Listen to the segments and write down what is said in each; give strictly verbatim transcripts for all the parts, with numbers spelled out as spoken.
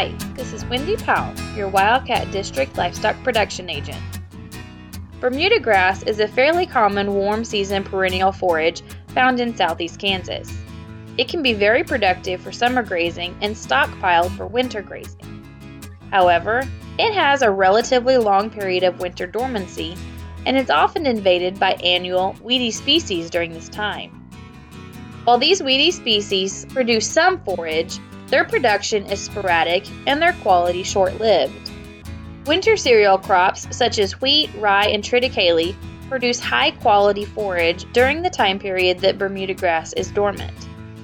Hi, this is Wendy Powell, your Wildcat District Livestock Production Agent. Bermuda grass is a fairly common warm season perennial forage found in southeast Kansas. It can be very productive for summer grazing and stockpiled for winter grazing. However, it has a relatively long period of winter dormancy and is often invaded by annual weedy species during this time. While these weedy species produce some forage, their production is sporadic and their quality short-lived. Winter cereal crops such as wheat, rye, and triticale produce high-quality forage during the time period that Bermuda grass is dormant.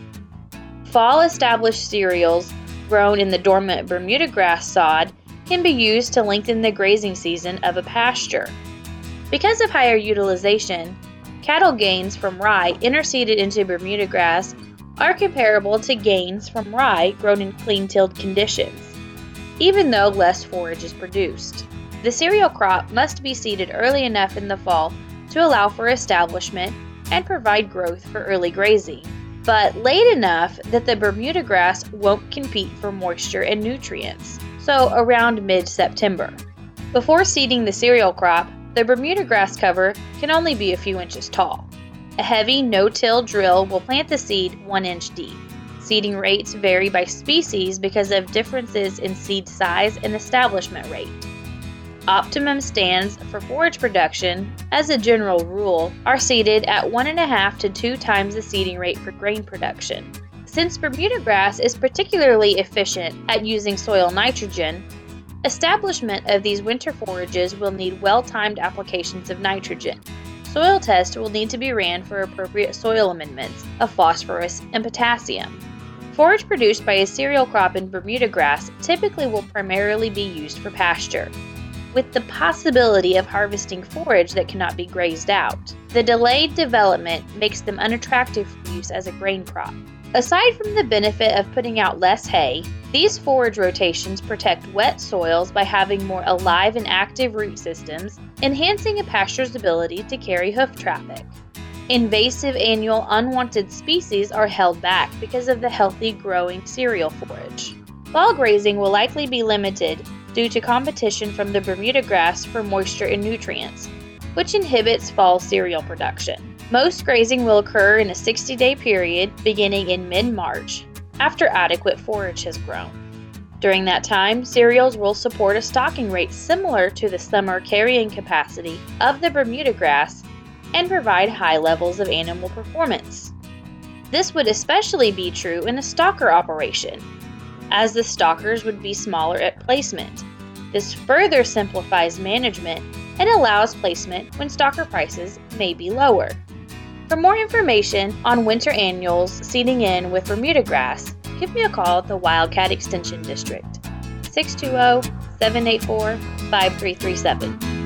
Fall established cereals grown in the dormant Bermuda grass sod can be used to lengthen the grazing season of a pasture. Because of higher utilization, cattle gains from rye interseeded into Bermuda grass are comparable to gains from rye grown in clean-tilled conditions, even though less forage is produced. The cereal crop must be seeded early enough in the fall to allow for establishment and provide growth for early grazing, but late enough that the Bermuda grass won't compete for moisture and nutrients, so around mid-September. Before seeding the cereal crop, the Bermuda grass cover can only be a few inches tall. A heavy no-till drill will plant the seed one inch deep. Seeding rates vary by species because of differences in seed size and establishment rate. Optimum stands for forage production, as a general rule, are seeded at one and a half to two times the seeding rate for grain production. Since Bermuda grass is particularly efficient at using soil nitrogen, establishment of these winter forages will need well-timed applications of nitrogen. Soil tests will need to be ran for appropriate soil amendments of phosphorus and potassium. Forage produced by a cereal crop in Bermuda grass typically will primarily be used for pasture, with the possibility of harvesting forage that cannot be grazed out. The delayed development makes them unattractive for use as a grain crop. Aside from the benefit of putting out less hay, these forage rotations protect wet soils by having more alive and active root systems, enhancing a pasture's ability to carry hoof traffic. Invasive annual unwanted species are held back because of the healthy growing cereal forage. Fall grazing will likely be limited due to competition from the Bermuda grass for moisture and nutrients, which inhibits fall cereal production. Most grazing will occur in a sixty-day period beginning in mid-March, after adequate forage has grown. During that time, cereals will support a stocking rate similar to the summer carrying capacity of the Bermuda grass and provide high levels of animal performance. This would especially be true in a stocker operation, as the stockers would be smaller at placement. This further simplifies management and allows placement when stocker prices may be lower. For more information on winter annuals seeding in with Bermuda grass, give me a call at the Wildcat Extension District, six two zero, seven eight four, five three three seven.